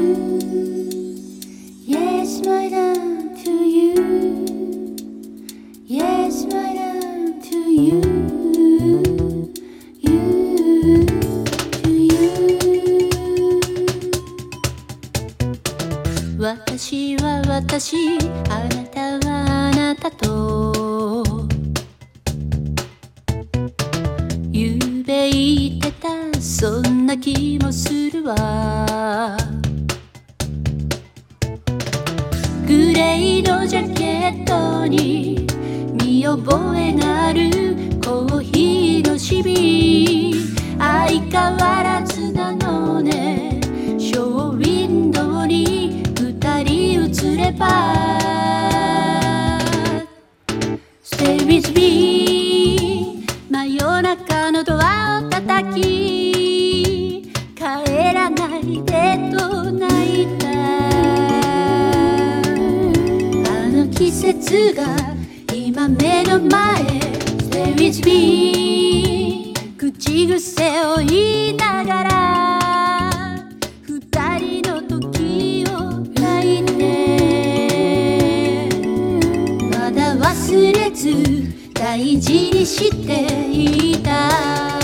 Yes, my love to you. Yes, my love to you. You to you. 私は私、あなたはあなたとゆうべ言ってた、そんな気もするわ。グレーのジャケットに見覚えがあるコーヒーのシミ、相変わらずなのね。ショーウィンドウに二人映れば Stay with me、 真夜中のドアを叩き、帰らないでと泣いた。季節が今目の前 Stay with me、 口癖を言いながら二人の時を泣いて、まだ忘れず大事にしていた。